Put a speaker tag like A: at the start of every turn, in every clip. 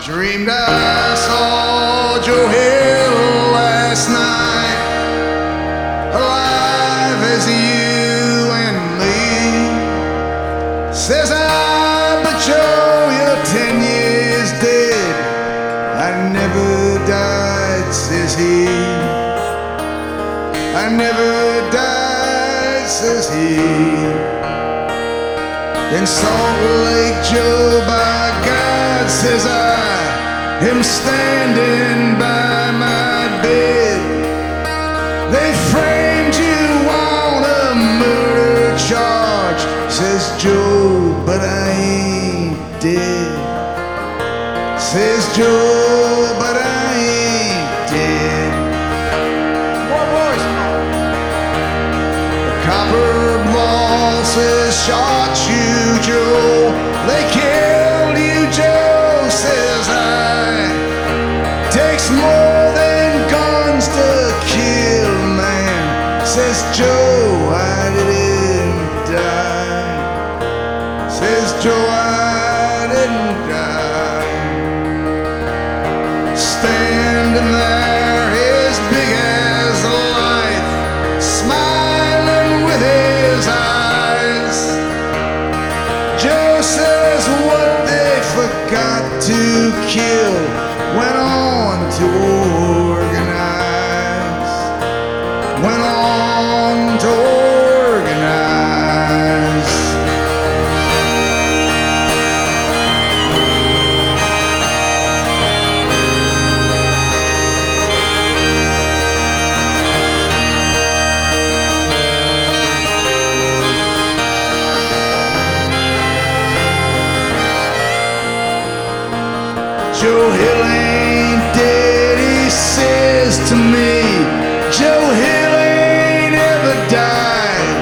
A: Dreamed I saw Joe Hill last night, alive as you and me. Says I, but Joe, you're 10 years dead. I never died, says he. I never died, says he. In Salt Lake, Joe, by God, says I, am standing by my bed. They framed you on a murder charge, says Joe, but I ain't dead. Says Joe, but I ain't dead. More voice. The copper bosses shot you, Joe. They killed you, Joe, says I. Takes more than guns to kill a man, says Joe, I didn't die. Says Joe, I didn't die. Standing there, as big as life, smiling with his eyes. Joe says what they forgot to kill went on to organize. Went on to organize. Joe Hill ain't dead, he says to me. Joe Hill ain't ever died.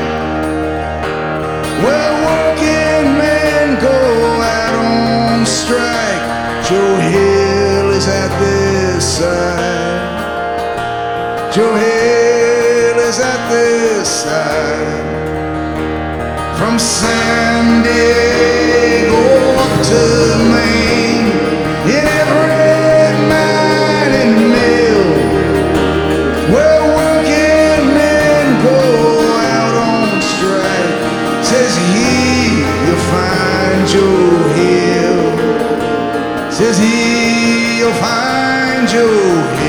A: Well, working men go out on strike. Joe Hill is at their side. Joe Hill is at their side. From San Diego up to Maine, in every mine and mill, where working men go out on strike, says he, you'll find Joe Hill. Says he, you'll find Joe Hill.